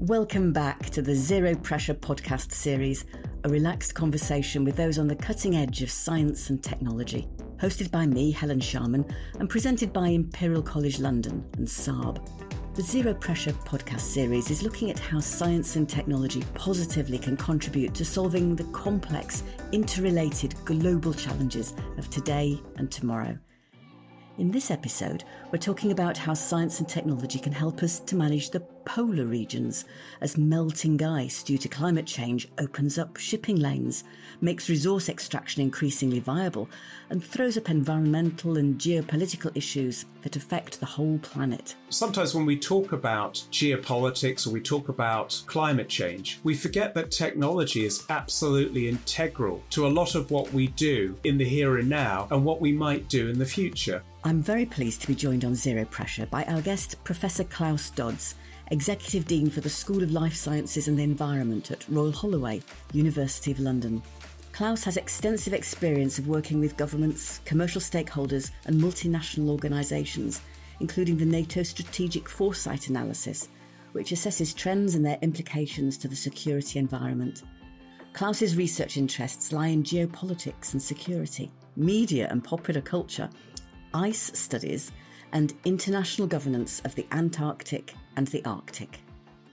Welcome back to the Zero Pressure podcast series, a relaxed conversation with those on the cutting edge of science and technology. Hosted by me, Helen Sharman, and presented by Imperial College London and Saab. The Zero Pressure podcast series is looking at how science and technology positively can contribute to solving the complex, interrelated global challenges of today and tomorrow. In this episode, we're talking about how science and technology can help us to manage the polar regions as melting ice due to climate change opens up shipping lanes, makes resource extraction increasingly viable, and throws up environmental and geopolitical issues that affect the whole planet. Sometimes when we talk about geopolitics or we talk about climate change, we forget that technology is absolutely integral to a lot of what we do in the here and now and what we might do in the future. I'm very pleased to be joined on Zero Pressure by our guest, Professor Klaus Dodds, Executive Dean for the School of Life Sciences and the Environment at Royal Holloway, University of London. Klaus has extensive experience of working with governments, commercial stakeholders and multinational organisations, including the NATO Strategic Foresight Analysis, which assesses trends and their implications to the security environment. Klaus's research interests lie in geopolitics and security, media and popular culture, ice studies, and international governance of the Antarctic and the Arctic.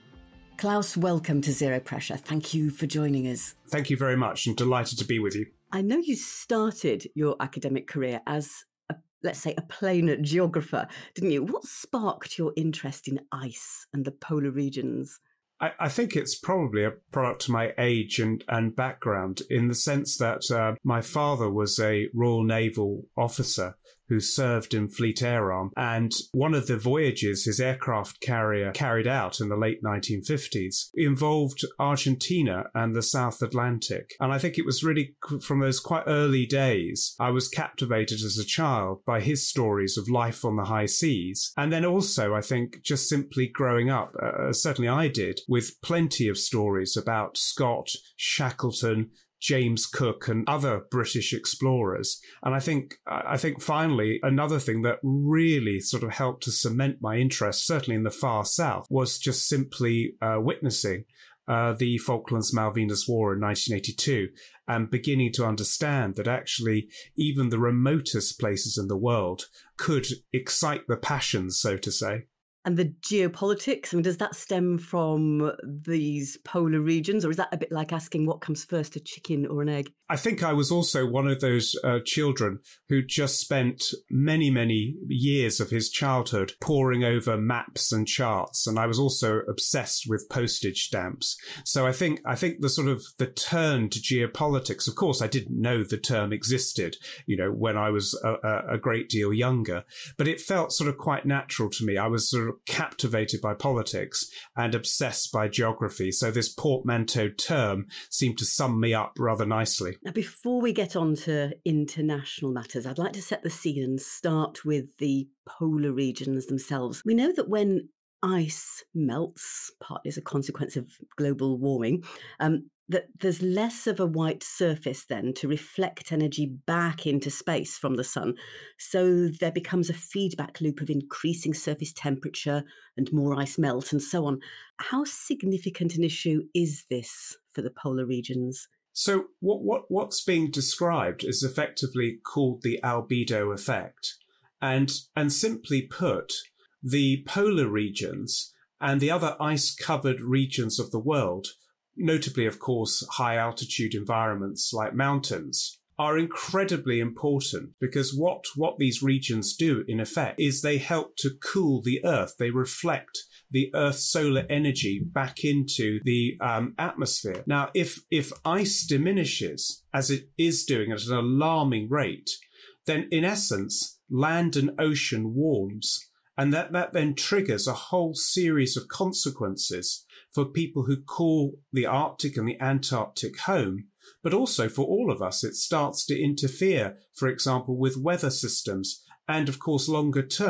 Klaus, welcome to Zero Pressure. Thank you for joining us. Thank you very much. I'm delighted to be with you. I know you started your academic career as, let's say, a plain geographer, didn't you? What sparked your interest in ice and the polar regions? I think it's probably a product of my age and background in the sense that my father was a Royal Naval officer who served in Fleet Air Arm. And one of the voyages his aircraft carrier carried out in the late 1950s involved Argentina and the South Atlantic. And I think it was really from those quite early days, I was captivated as a child by his stories of life on the high seas. And then also, I think, just simply growing up, certainly I did, with plenty of stories about Scott, Shackleton, James Cook and other British explorers. And I think finally, another thing that really sort of helped to cement my interest, certainly in the far south, was just simply witnessing the Falklands-Malvinas War in 1982 and beginning to understand that actually even the remotest places in the world could excite the passions, so to say. And the geopolitics, I mean, does that stem from these polar regions, or is that a bit like asking what comes first, a chicken or an egg? I think I was also one of those children who just spent many, many years of his childhood poring over maps and charts. And I was also obsessed with postage stamps. So I think the sort of the turn to geopolitics, of course, I didn't know the term existed, when I was a great deal younger, but it felt sort of quite natural to me. I was sort of captivated by politics and obsessed by geography. So this portmanteau term seemed to sum me up rather nicely. Now, before we get on to international matters, I'd like to set the scene and start with the polar regions themselves. We know that when ice melts, partly as a consequence of global warming, that there's less of a white surface then to reflect energy back into space from the sun. So there becomes a feedback loop of increasing surface temperature and more ice melt and so on. How significant an issue is this for the polar regions? So what's being described is effectively called the albedo effect. And simply put, the polar regions and the other ice-covered regions of the world, notably, of course, high-altitude environments like mountains, are incredibly important because what these regions do, in effect, is they help to cool the Earth. They reflect the Earth's solar energy back into the atmosphere. Now, if ice diminishes, as it is doing at an alarming rate, then in essence, land and ocean warms. And that then triggers a whole series of consequences for people who call the Arctic and the Antarctic home. But also for all of us, it starts to interfere, for example, with weather systems and, of course, longer term,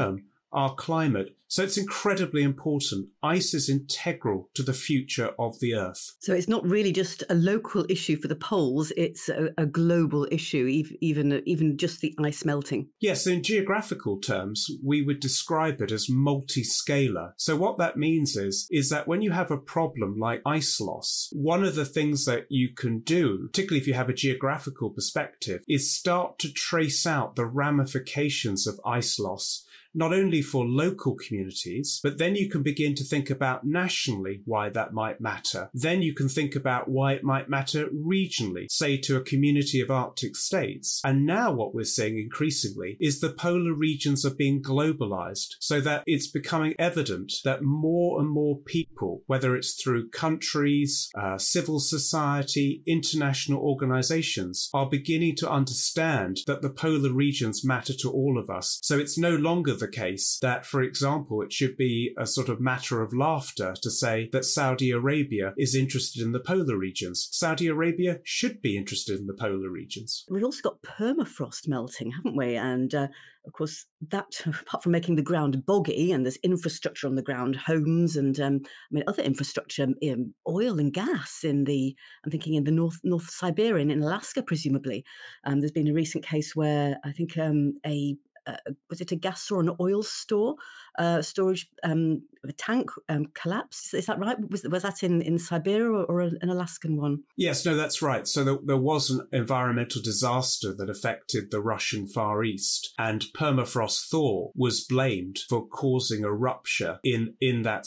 our climate. So it's incredibly important. Ice is integral to the future of the Earth. So it's not really just a local issue for the poles, it's a global issue, even just the ice melting. Yes, in geographical terms, we would describe it as multiscalar. So what that means is that when you have a problem like ice loss, one of the things that you can do, particularly if you have a geographical perspective, is start to trace out the ramifications of ice loss, not only for local communities, but then you can begin to think about nationally why that might matter. Then you can think about why it might matter regionally, say to a community of Arctic states. And now what we're seeing increasingly is the polar regions are being globalized, so that it's becoming evident that more and more people, whether it's through countries, civil society, international organizations, are beginning to understand that the polar regions matter to all of us. So it's no longer the case that, for example, it should be a sort of matter of laughter to say that Saudi Arabia is interested in the polar regions. Saudi Arabia should be interested in the polar regions. We've also got permafrost melting, haven't we? And of course, that, apart from making the ground boggy, and there's infrastructure on the ground, homes and other infrastructure, oil and gas I'm thinking in the North Siberian, in Alaska, presumably. There's been a recent case where I think was it a gas or an oil storage a tank collapsed? Is that right? Was that in Siberia or an Alaskan one? Yes, no, that's right. So there was an environmental disaster that affected the Russian Far East, and permafrost thaw was blamed for causing a rupture in that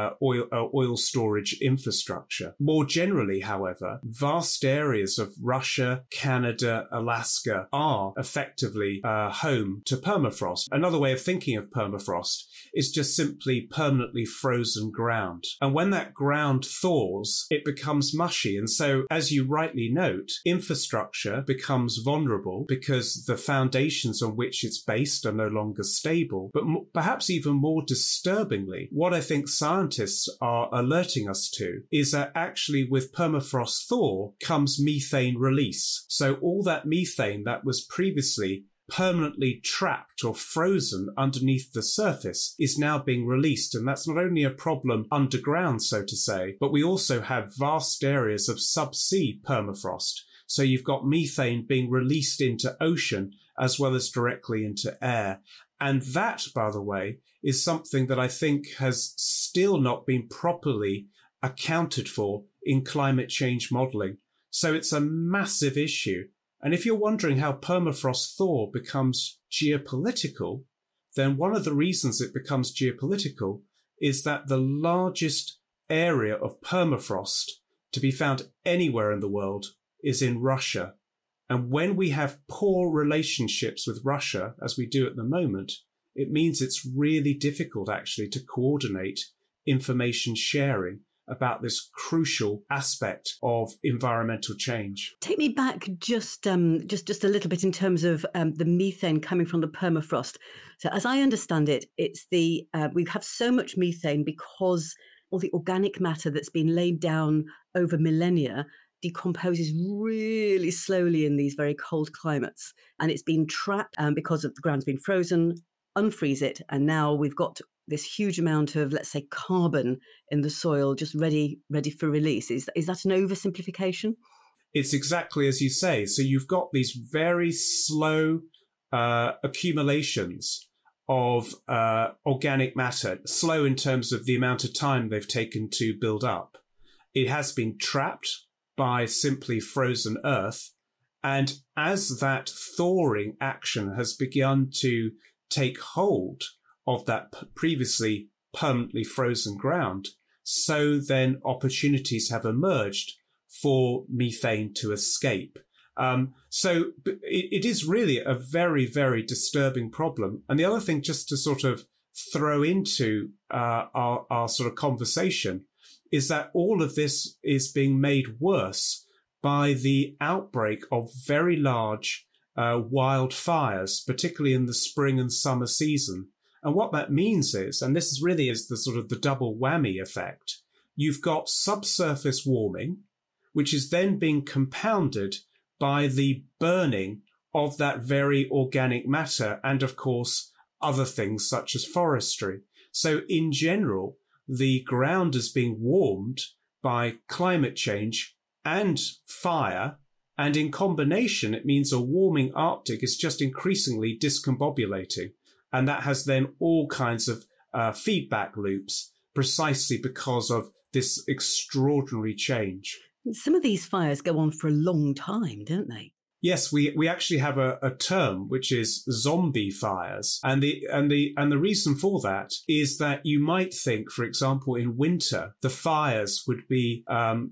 oil storage infrastructure. More generally, however, vast areas of Russia, Canada, Alaska are effectively home to permafrost. Another way of thinking of permafrost is just simply permanently frozen ground. And when that ground thaws, it becomes mushy. And so, as you rightly note, infrastructure becomes vulnerable because the foundations on which it's based are no longer stable. But perhaps even more disturbingly, what I think scientists are alerting us to is that actually with permafrost thaw comes methane release. So all that methane that was previously permanently trapped or frozen underneath the surface is now being released. And that's not only a problem underground, so to say, but we also have vast areas of subsea permafrost. So you've got methane being released into ocean as well as directly into air. And that, by the way, is something that I think has still not been properly accounted for in climate change modelling. So it's a massive issue. And if you're wondering how permafrost thaw becomes geopolitical, then one of the reasons it becomes geopolitical is that the largest area of permafrost to be found anywhere in the world is in Russia. And when we have poor relationships with Russia, as we do at the moment, it means it's really difficult actually to coordinate information sharing about this crucial aspect of environmental change. Take me back just a little bit in terms of the methane coming from the permafrost. So as I understand it, it's we have so much methane because all the organic matter that's been laid down over millennia decomposes really slowly in these very cold climates. And it's been trapped because of the ground's been frozen, unfreeze it, and now we've got this huge amount of, let's say, carbon in the soil just ready for release. Is that an oversimplification? It's exactly as you say. So you've got these very slow accumulations of organic matter, slow in terms of the amount of time they've taken to build up. It has been trapped by simply frozen earth. And as that thawing action has begun to take hold of that previously permanently frozen ground, so then opportunities have emerged for methane to escape. So it is really a very, very disturbing problem. And the other thing, just to sort of throw into our sort of conversation, is that all of this is being made worse by the outbreak of very large wildfires, particularly in the spring and summer season. And what that means is, and this really is the sort of the double whammy effect, you've got subsurface warming, which is then being compounded by the burning of that very organic matter and, of course, other things such as forestry. So in general, the ground is being warmed by climate change and fire. And in combination, it means a warming Arctic is just increasingly discombobulating. And that has then all kinds of feedback loops precisely because of this extraordinary change. Some of these fires go on for a long time, don't they? Yes, we actually have a term which is zombie fires, and the reason for that is that you might think, for example, in winter the fires would be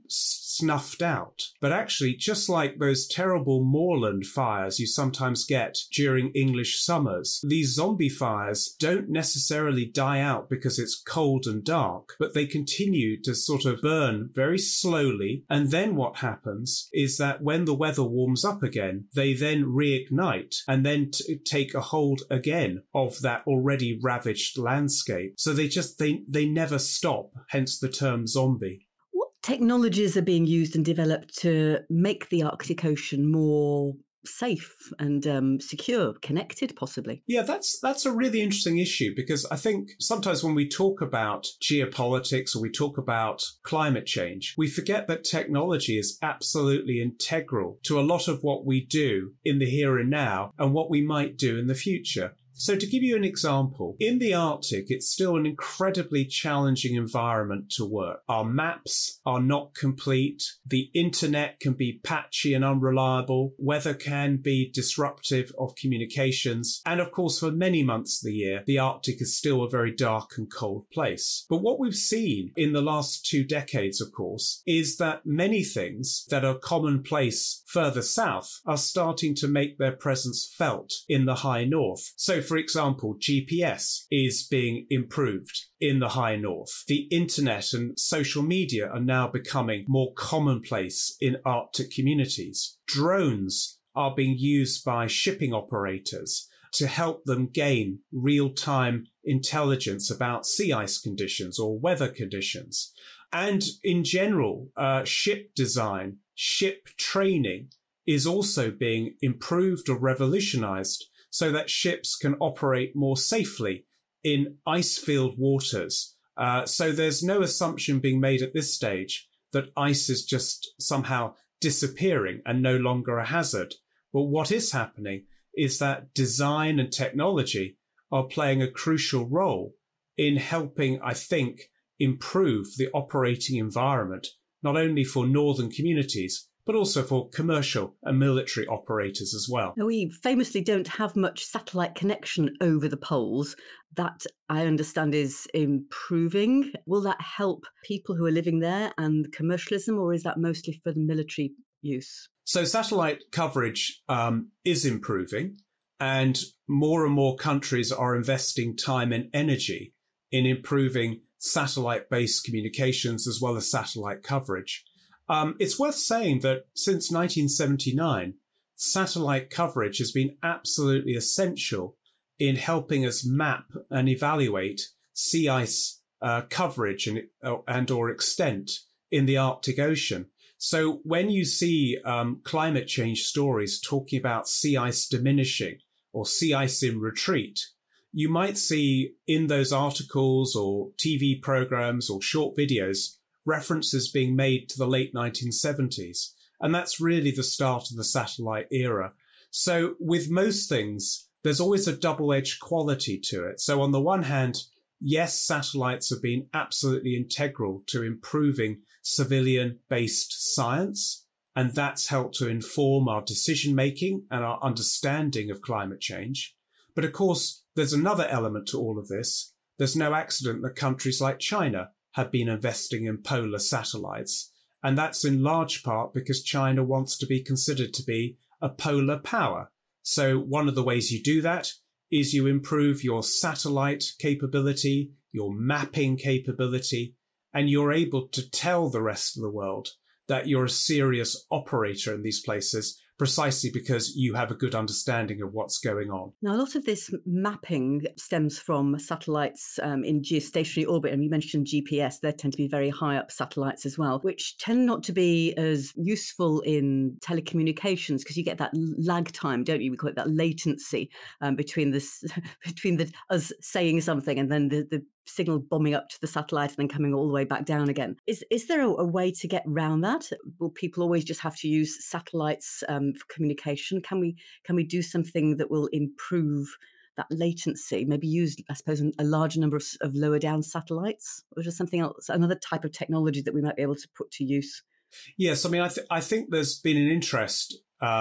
snuffed out, but actually, just like those terrible moorland fires you sometimes get during English summers, these zombie fires don't necessarily die out because it's cold and dark, but they continue to sort of burn very slowly, and then what happens is that when the weather warms up again, they then reignite and then take a hold again of that already ravaged landscape. So they never stop, hence the term zombie. What technologies are being used and developed to make the Arctic Ocean more safe and secure, connected, possibly? Yeah, that's a really interesting issue, because I think sometimes when we talk about geopolitics or we talk about climate change, we forget that technology is absolutely integral to a lot of what we do in the here and now and what we might do in the future. So to give you an example, in the Arctic, it's still an incredibly challenging environment to work. Our maps are not complete. The internet can be patchy and unreliable. Weather can be disruptive of communications. And of course, for many months of the year, the Arctic is still a very dark and cold place. But what we've seen in the last 2 decades, of course, is that many things that are commonplace further south are starting to make their presence felt in the high north. So, for example, GPS is being improved in the high north. The internet and social media are now becoming more commonplace in Arctic communities. Drones are being used by shipping operators to help them gain real-time intelligence about sea ice conditions or weather conditions. And in general, ship design, ship training is also being improved or revolutionized so that ships can operate more safely in ice-filled waters. So there's no assumption being made at this stage that ice is just somehow disappearing and no longer a hazard. But what is happening is that design and technology are playing a crucial role in helping, I think, improve the operating environment, not only for northern communities, but also for commercial and military operators as well. We famously don't have much satellite connection over the poles. That, I understand, is improving. Will that help people who are living there and commercialism, or is that mostly for the military use? So satellite coverage is improving, and more countries are investing time and energy in improving satellite-based communications as well as satellite coverage. It's worth saying that since 1979, satellite coverage has been absolutely essential in helping us map and evaluate sea ice coverage and or extent in the Arctic Ocean. So when you see climate change stories talking about sea ice diminishing or sea ice in retreat, you might see in those articles or TV programs or short videos references being made to the late 1970s. And that's really the start of the satellite era. So with most things, there's always a double-edged quality to it. So on the one hand, yes, satellites have been absolutely integral to improving civilian-based science, and that's helped to inform our decision-making and our understanding of climate change. But of course, there's another element to all of this. There's no accident that countries like China have been investing in polar satellites. And that's in large part because China wants to be considered to be a polar power. So one of the ways you do that is you improve your satellite capability, your mapping capability, and you're able to tell the rest of the world that you're a serious operator in these places precisely because you have a good understanding of what's going on. Now, a lot of this mapping stems from satellites in geostationary orbit. And you mentioned GPS. They tend to be very high up satellites as well, which tend not to be as useful in telecommunications because you get that lag time, don't you? We call it that latency between us saying something and then the signal bombing up to the satellite and then coming all the way back down again. Is there a way to get around that? Will people always just have to use satellites for communication? Can we do something that will improve that latency? Maybe use, I suppose, a larger number of lower down satellites, or just something else, another type of technology that we might be able to put to use? Yes, I mean, I think there's been an interest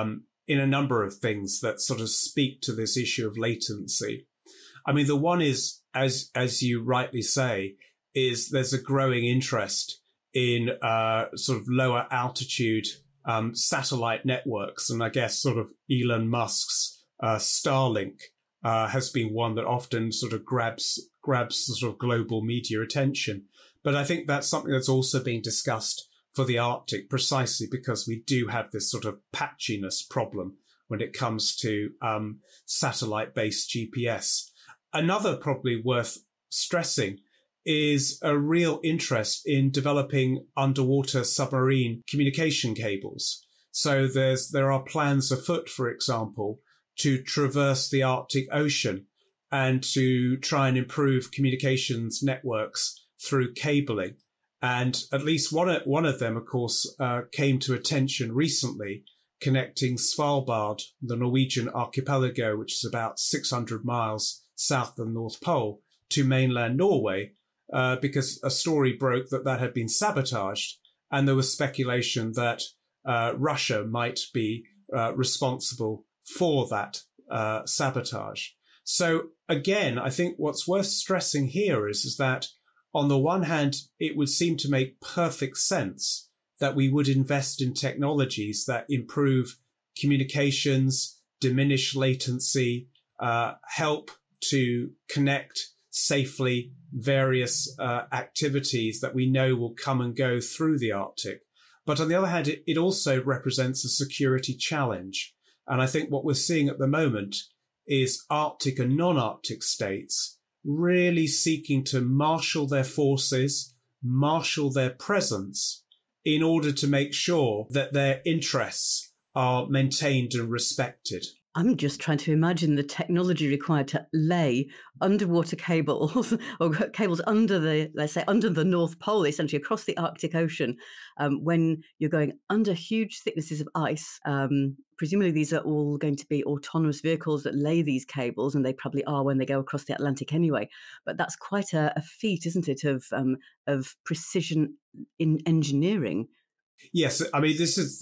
in a number of things that sort of speak to this issue of latency. I mean, the one is, as you rightly say, is there's a growing interest in sort of lower altitude satellite networks. And I guess sort of Elon Musk's Starlink has been one that often sort of grabs sort of global media attention. But I think that's something that's also being discussed for the Arctic, precisely because we do have this sort of patchiness problem when it comes to satellite-based GPS. Another probably worth stressing is a real interest in developing underwater submarine communication cables. So there are plans afoot, for example, to traverse the Arctic Ocean and to try and improve communications networks through cabling. And at least one of them, of course, came to attention recently, connecting Svalbard, the Norwegian archipelago, which is about 600 miles south of the North Pole, to mainland Norway, because a story broke that had been sabotaged, and there was speculation that Russia might be responsible for that sabotage. So again, I think what's worth stressing here is that on the one hand, it would seem to make perfect sense that we would invest in technologies that improve communications, diminish latency, help to connect safely various activities that we know will come and go through the Arctic. But on the other hand, it also represents a security challenge. And I think what we're seeing at the moment is Arctic and non-Arctic states really seeking to marshal their forces, marshal their presence in order to make sure that their interests are maintained and respected. I'm just trying to imagine the technology required to lay underwater cables or cables under the North Pole, essentially across the Arctic Ocean, when you're going under huge thicknesses of ice. Presumably these are all going to be autonomous vehicles that lay these cables, and they probably are when they go across the Atlantic anyway. But that's quite a feat, isn't it, of precision in engineering? Yes, I mean,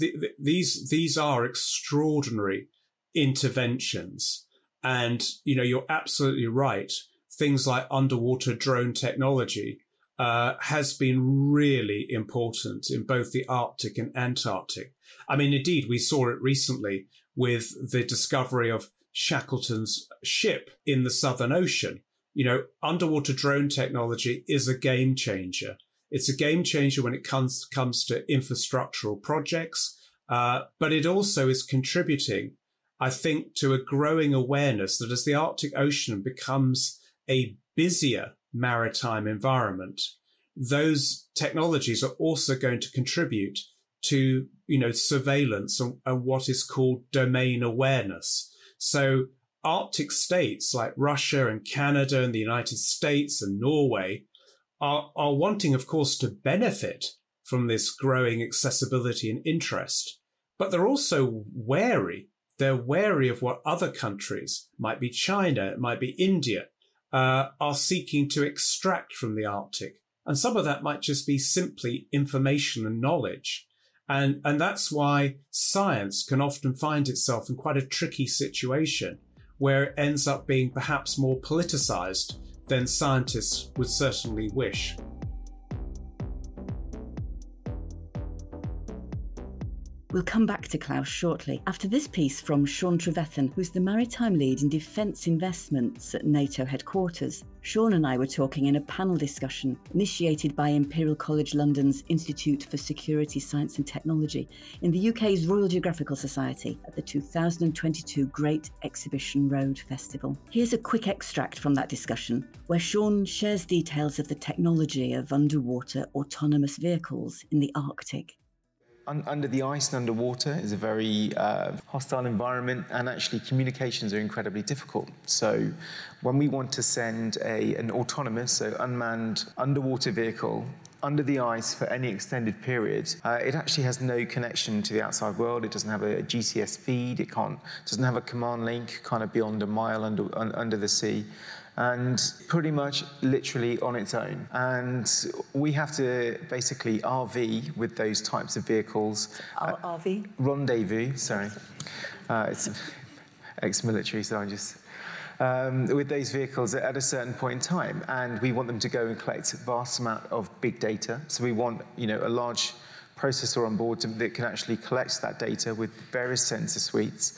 these are extraordinary interventions. And, you're absolutely right. Things like underwater drone technology has been really important in both the Arctic and Antarctic. I mean, indeed, we saw it recently with the discovery of Shackleton's ship in the Southern Ocean. Underwater drone technology is a game changer. It's a game changer when it comes to infrastructural projects, but it also is contributing, I think, to a growing awareness that as the Arctic Ocean becomes a busier maritime environment, those technologies are also going to contribute to, surveillance and what is called domain awareness. So Arctic states like Russia and Canada and the United States and Norway are wanting, of course, to benefit from this growing accessibility and interest, but they're also wary. They're wary of what other countries, might be China, it might be India, are seeking to extract from the Arctic. And some of that might just be simply information and knowledge. And that's why science can often find itself in quite a tricky situation where it ends up being perhaps more politicized than scientists would certainly wish. We'll come back to Klaus shortly, after this piece from Sean Trevethan, who's the maritime lead in defence investments at NATO headquarters. Sean and I were talking in a panel discussion initiated by Imperial College London's Institute for Security, Science and Technology in the UK's Royal Geographical Society at the 2022 Great Exhibition Road Festival. Here's a quick extract from that discussion, where Sean shares details of the technology of underwater autonomous vehicles in the Arctic. Under the ice and underwater is a very hostile environment, and actually communications are incredibly difficult. So when we want to send an autonomous, so unmanned underwater vehicle under the ice for any extended period, it actually has no connection to the outside world. It doesn't have a GCS feed. It doesn't have a command link kind of beyond a mile under the sea. And pretty much literally on its own. And we have to basically RV with those types of vehicles. RV? Rendezvous, sorry. It's ex-military, so I'm just... with those vehicles at a certain point in time. And we want them to go and collect a vast amount of big data. So we want, a large processor on board that can actually collect that data with various sensor suites.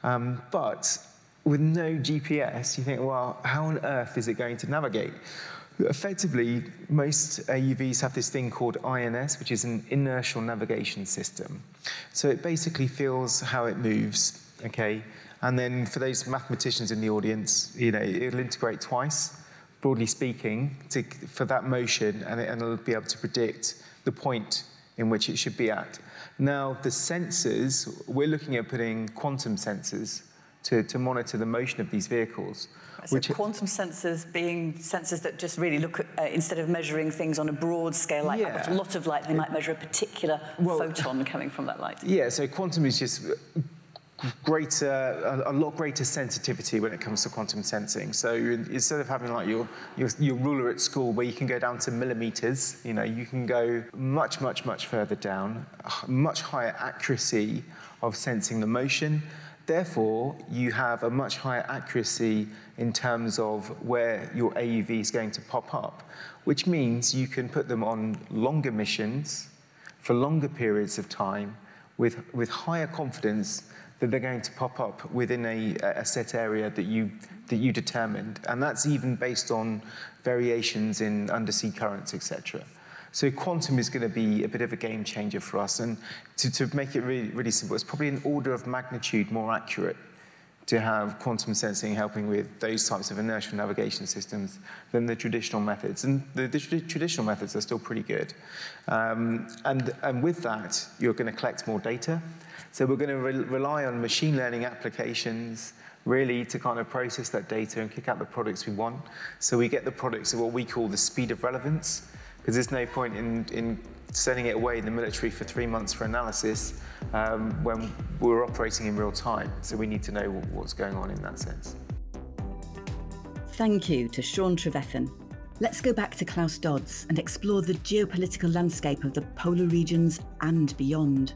But with no GPS, you think, well, how on earth is it going to navigate? Effectively, most AUVs have this thing called INS, which is an inertial navigation system. So it basically feels how it moves, okay? And then for those mathematicians in the audience, it'll integrate twice, broadly speaking, for that motion, and it'll be able to predict the point in which it should be at. Now, the sensors, we're looking at putting quantum sensors to monitor the motion of these vehicles. So quantum sensors being sensors that just really look at, instead of measuring things on a broad scale like that, but a lot of light, they might measure a particular photon coming from that light. Yeah, so quantum is just a lot greater sensitivity when it comes to quantum sensing. So instead of having like your ruler at school where you can go down to millimeters, you can go much further down, much higher accuracy of sensing the motion. Therefore, you have a much higher accuracy in terms of where your AUV is going to pop up, which means you can put them on longer missions for longer periods of time with higher confidence that they're going to pop up within a set area that you determined. And that's even based on variations in undersea currents, etc. So quantum is going to be a bit of a game changer for us. And to make it really, really simple, it's probably an order of magnitude more accurate to have quantum sensing helping with those types of inertial navigation systems than the traditional methods. And the traditional methods are still pretty good. And with that, you're going to collect more data. So we're going to rely on machine learning applications really to kind of process that data and kick out the products we want. So we get the products at what we call the speed of relevance, because there's no point in sending it away in the military for 3 months for analysis when we're operating in real time. So we need to know what's going on in that sense. Thank you to Sean Trevethan. Let's go back to Klaus Dodds and explore the geopolitical landscape of the polar regions and beyond.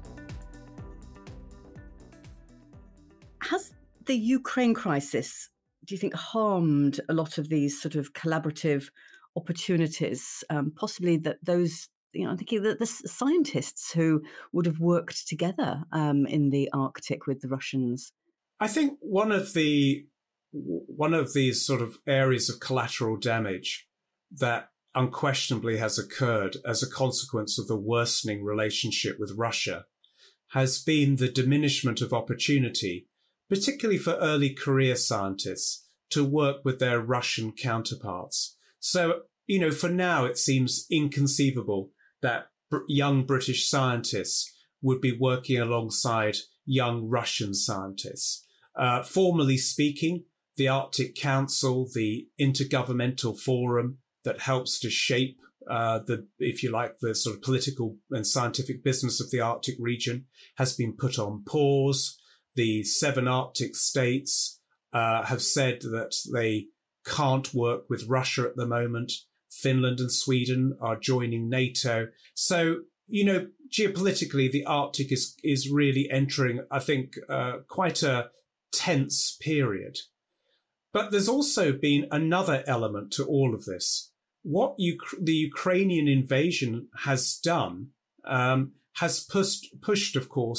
Has the Ukraine crisis, do you think, harmed a lot of these sort of collaborative opportunities? Possibly that those, I'm thinking that the scientists who would have worked together in the Arctic with the Russians. I think one of these sort of areas of collateral damage that unquestionably has occurred as a consequence of the worsening relationship with Russia has been the diminishment of opportunity, particularly for early career scientists, to work with their Russian counterparts. So, for now, it seems inconceivable that young British scientists would be working alongside young Russian scientists. Formally speaking, the Arctic Council, the intergovernmental forum that helps to shape the sort of political and scientific business of the Arctic region, has been put on pause. The 7 Arctic states have said that they can't work with Russia at the moment. Finland and Sweden are joining NATO. So, geopolitically, the Arctic is really entering, I think, quite a tense period. But there's also been another element to all of this. What the Ukrainian invasion has done has pushed, of course,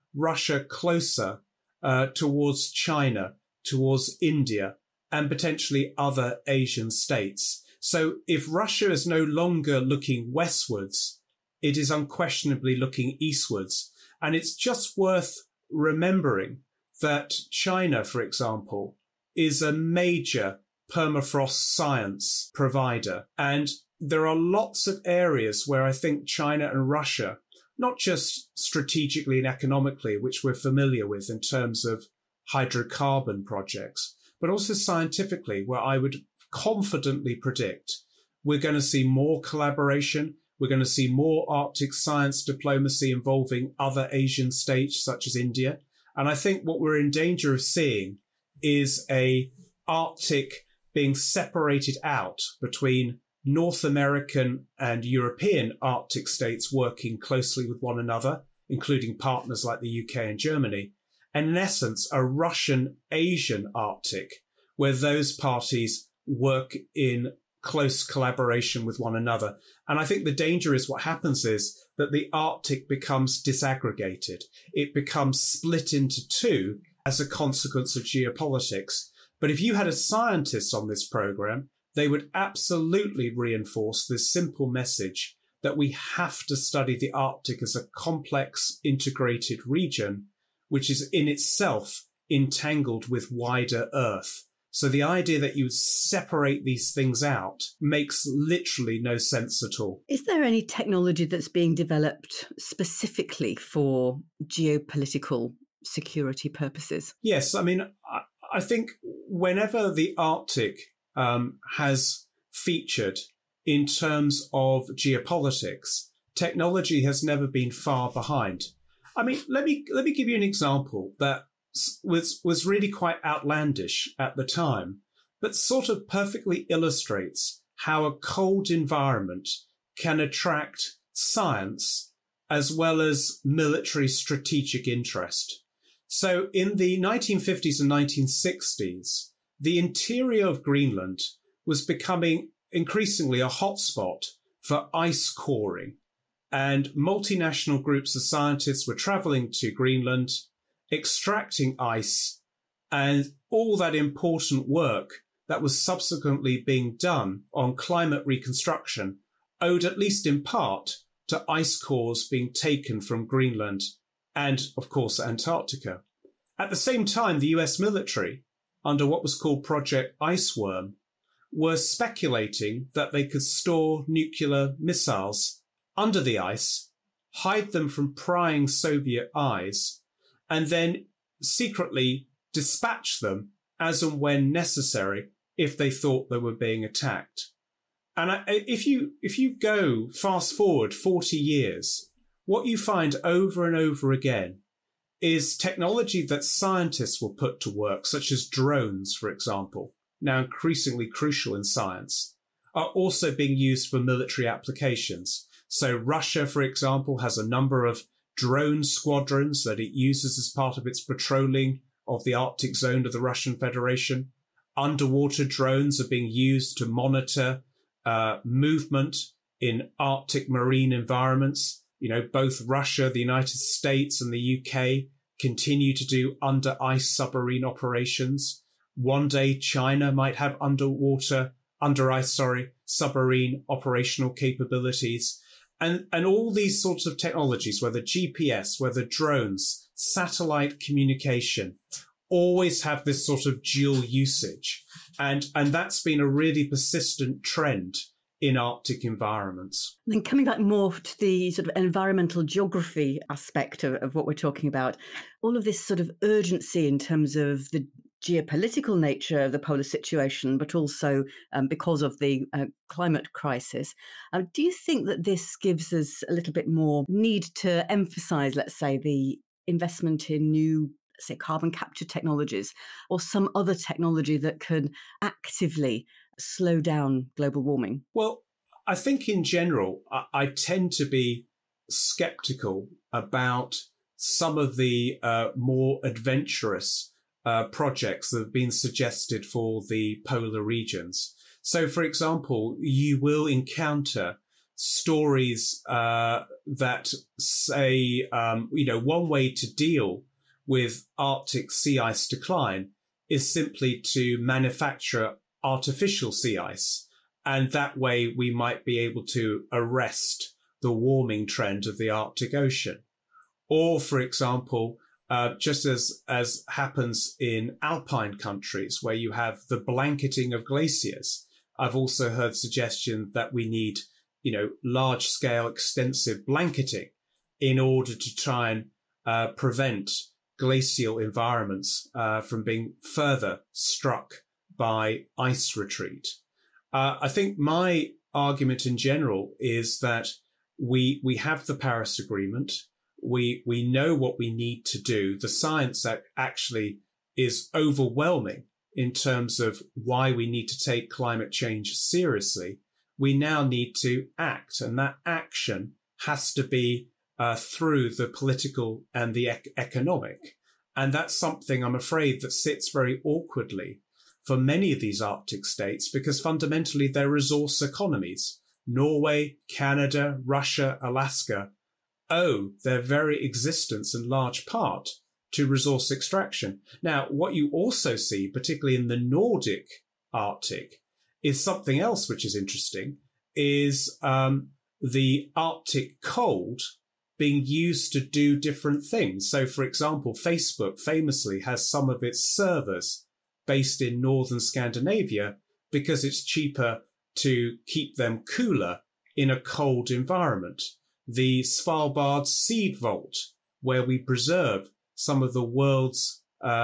Russia closer towards China, towards India, and potentially other Asian states. So if Russia is no longer looking westwards, it is unquestionably looking eastwards. And it's just worth remembering that China, for example, is a major permafrost science provider. And there are lots of areas where I think China and Russia, not just strategically and economically, which we're familiar with in terms of hydrocarbon projects, but also scientifically, where I would confidently predict we're going to see more collaboration. We're going to see more Arctic science diplomacy involving other Asian states such as India. And I think what we're in danger of seeing is a Arctic being separated out between North American and European Arctic states working closely with one another, including partners like the UK and Germany, and in essence, a Russian-Asian Arctic, where those parties work in close collaboration with one another. And I think the danger is what happens is that the Arctic becomes disaggregated. It becomes split into two as a consequence of geopolitics. But if you had a scientist on this program, they would absolutely reinforce this simple message that we have to study the Arctic as a complex, integrated region, which is in itself entangled with wider Earth. So the idea that you separate these things out makes literally no sense at all. Is there any technology that's being developed specifically for geopolitical security purposes? Yes, I mean, I think whenever the Arctic has featured in terms of geopolitics, technology has never been far behind. I mean, let me give you an example that was really quite outlandish at the time, but sort of perfectly illustrates how a cold environment can attract science as well as military strategic interest. So in the 1950s and 1960s, the interior of Greenland was becoming increasingly a hotspot for ice coring, and multinational groups of scientists were traveling to Greenland, extracting ice, and all that important work that was subsequently being done on climate reconstruction owed at least in part to ice cores being taken from Greenland and, of course, Antarctica. At the same time, the US military, under what was called Project Iceworm, were speculating that they could store nuclear missiles under the ice, hide them from prying Soviet eyes, and then secretly dispatch them as and when necessary if they thought they were being attacked. And if you go fast forward 40 years, what you find over and over again is technology that scientists will put to work, such as drones, for example, now increasingly crucial in science, are also being used for military applications. So Russia, for example, has a number of drone squadrons that it uses as part of its patrolling of the Arctic zone of the Russian Federation. Underwater drones are being used to monitor movement in Arctic marine environments. You know, both Russia, the United States, and the UK continue to do under ice submarine operations. One day, China might have under ice submarine operational capabilities. And all these sorts of technologies, whether GPS, whether drones, satellite communication, always have this sort of dual usage. And that's been a really persistent trend in Arctic environments. Then coming back more to the sort of environmental geography aspect of what we're talking about, all of this sort of urgency in terms of the geopolitical nature of the polar situation, but also because of the climate crisis. Do you think that this gives us a little bit more need to emphasise, let's say, the investment in new, say, carbon capture technologies or some other technology that could actively slow down global warming? Well, I think in general, I tend to be sceptical about some of the more adventurous projects that have been suggested for the polar regions. So, for example, you will encounter stories that say, one way to deal with Arctic sea ice decline is simply to manufacture artificial sea ice. And that way we might be able to arrest the warming trend of the Arctic Ocean. Or, for example, just as happens in alpine countries where you have the blanketing of glaciers, I've also heard suggestion that we need, large-scale, extensive blanketing in order to try and prevent glacial environments from being further struck by ice retreat. I think my argument in general is that we have the Paris Agreement. We know what we need to do. The science actually is overwhelming in terms of why we need to take climate change seriously. We now need to act, and that action has to be through the political and the economic. And that's something, I'm afraid, that sits very awkwardly for many of these Arctic states, because fundamentally they're resource economies. Norway, Canada, Russia, Alaska owe their very existence in large part to resource extraction. Now, what you also see, particularly in the Nordic Arctic, is something else which is interesting, is the Arctic cold being used to do different things. So, for example, Facebook famously has some of its servers based in northern Scandinavia because it's cheaper to keep them cooler in a cold environment. The Svalbard Seed Vault, where we preserve some of the world's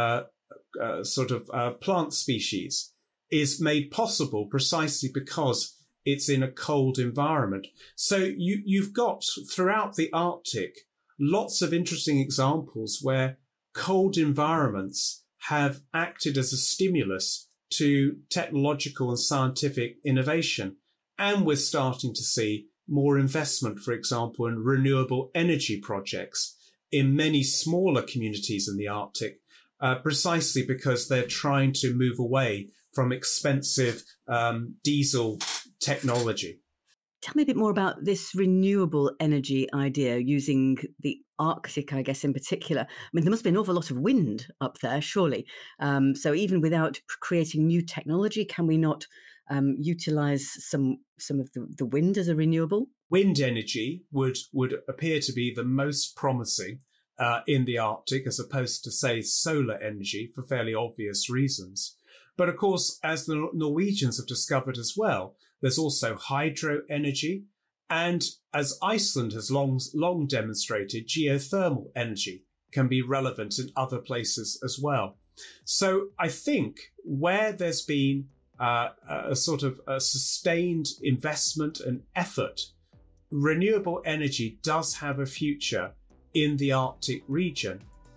plant species, is made possible precisely because it's in a cold environment. So you've got throughout the Arctic lots of interesting examples where cold environments have acted as a stimulus to technological and scientific innovation. And we're starting to see more investment, for example, in renewable energy projects in many smaller communities in the Arctic, precisely because they're trying to move away from expensive diesel technology. Tell me a bit more about this renewable energy idea using the Arctic, I guess, in particular. I mean, there must be an awful lot of wind up there, surely. So even without creating new technology, can we not utilise some of the wind as a renewable? Wind energy would appear to be the most promising in the Arctic, as opposed to, say, solar energy, for fairly obvious reasons. But of course, as the Norwegians have discovered as well, there's also hydro energy, and as Iceland has long demonstrated, geothermal energy can be relevant in other places as well. So I think where there's been a sustained investment and effort, renewable energy does have a future in the Arctic region.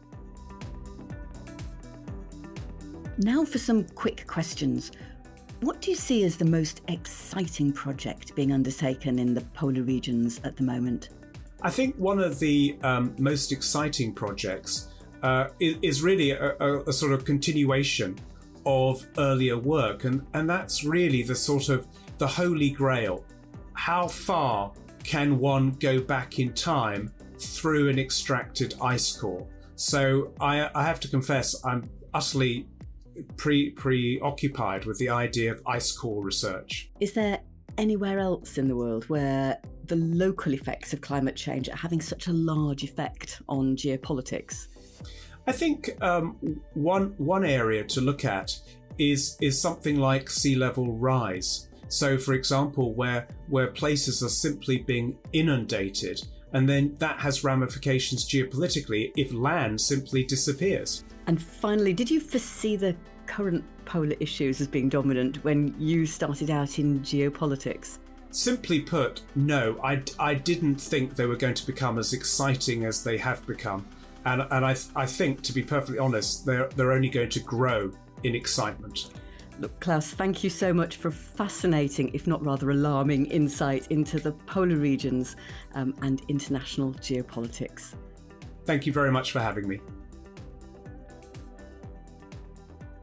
Now for some quick questions. What do you see as the most exciting project being undertaken in the polar regions at the moment? I think one of the most exciting projects is really a sort of continuation of earlier work, and that's really the holy grail. How far can one go back in time through an extracted ice core? So I have to confess, I'm utterly preoccupied with the idea of ice core research. Is there anywhere else in the world where the local effects of climate change are having such a large effect on geopolitics? I think one area to look at is something like sea level rise. So, for example, where places are simply being inundated, and then that has ramifications geopolitically if land simply disappears. And finally, did you foresee the current polar issues as being dominant when you started out in geopolitics? Simply put, no. I didn't think they were going to become as exciting as they have become. And I think, to be perfectly honest, they're only going to grow in excitement. Look, Klaus, thank you so much for fascinating, if not rather alarming, insight into the polar regions and international geopolitics. Thank you very much for having me.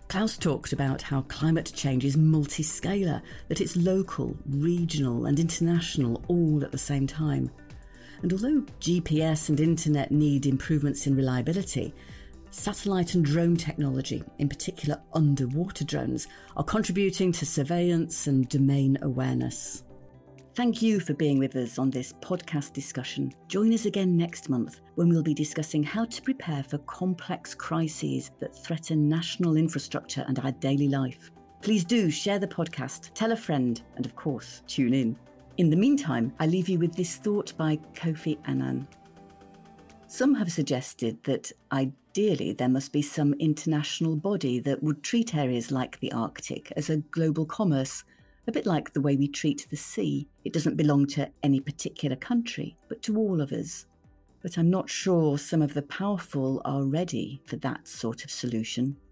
Klaus talked about how climate change is multiscalar, that it's local, regional and international all at the same time. And although GPS and internet need improvements in reliability, satellite and drone technology, in particular underwater drones, are contributing to surveillance and domain awareness. Thank you for being with us on this podcast discussion. Join us again next month when we'll be discussing how to prepare for complex crises that threaten national infrastructure and our daily life. Please do share the podcast, tell a friend, and of course, tune in. In the meantime, I leave you with this thought by Kofi Annan. Some have suggested that ideally there must be some international body that would treat areas like the Arctic as a global commerce, a bit like the way we treat the sea. It doesn't belong to any particular country, but to all of us. But I'm not sure some of the powerful are ready for that sort of solution.